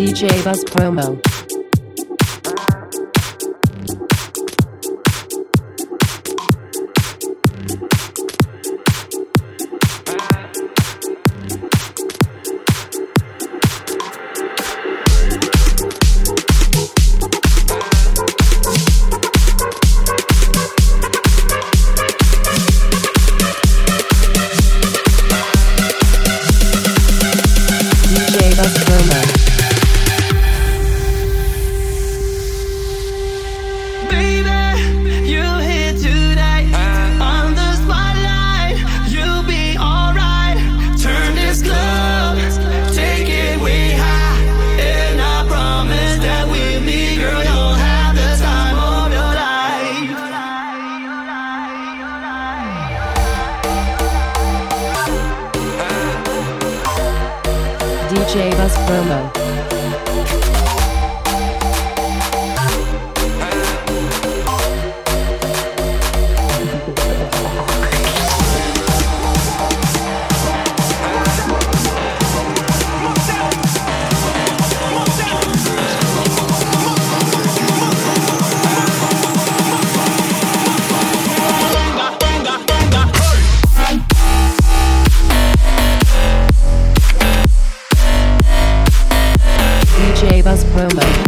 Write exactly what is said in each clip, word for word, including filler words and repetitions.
D J Buzz Promo. D J Buzz Promo. D J Buzz Promo.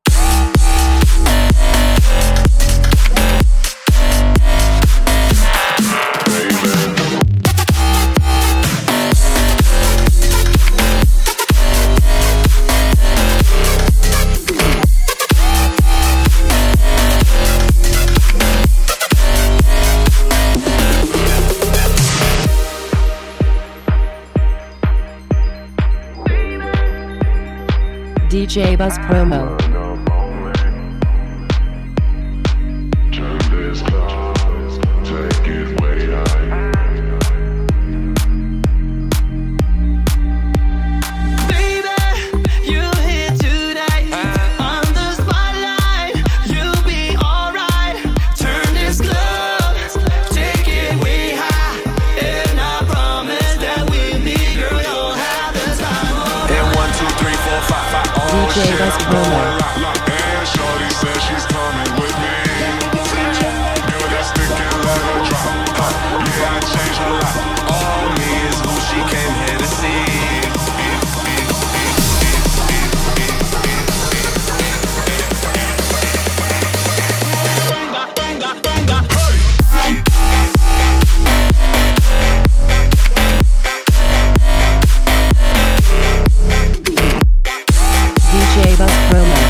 D J Buzz Promo. D J Buzz Promo. Shorty says she's coming with me. Girl, that's sticking like a drop. Yeah, I changed her life. All me is who she came here to see. D J Buzz Promo.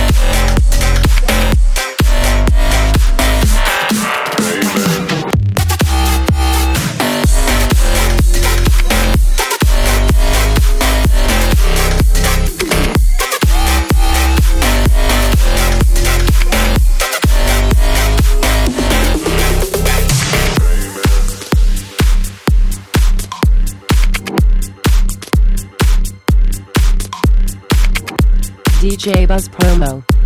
D J Buzz Promo.